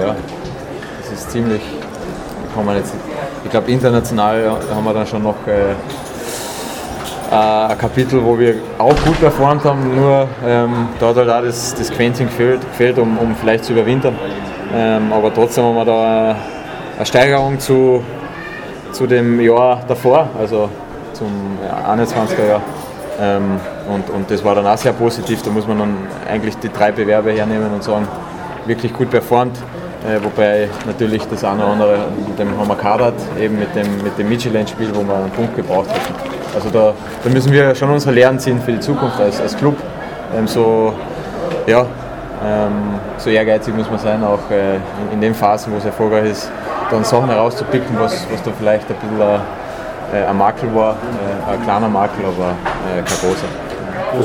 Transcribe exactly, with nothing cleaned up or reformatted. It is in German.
ja, das ist ziemlich, kann man jetzt, ich glaube international haben wir dann schon noch äh, ein Kapitel, wo wir auch gut performt haben, nur ähm, da hat halt auch das, das Quäntchen gefehlt, gefehlt um, um vielleicht zu überwintern. Ähm, aber trotzdem haben wir da eine Steigerung zu, zu dem Jahr davor, also zum ja, einundzwanziger Jahr. Ähm, und, und das war dann auch sehr positiv, da muss man dann eigentlich die drei Bewerbe hernehmen und sagen, wirklich gut performt. Äh, wobei natürlich das eine oder andere, mit dem haben wir kadert, eben mit dem, mit dem Midtjylland-Spiel, wo wir einen Punkt gebraucht hätten. Also da, da müssen wir schon unsere Lehren ziehen für die Zukunft als, als Club. Ähm, so, ja, ähm, so ehrgeizig muss man sein, auch äh, in, in den Phasen, wo es erfolgreich ist, dann Sachen herauszupicken, was, was da vielleicht ein bisschen äh, ein Makel war, äh, ein kleiner Makel, aber äh, kein großer.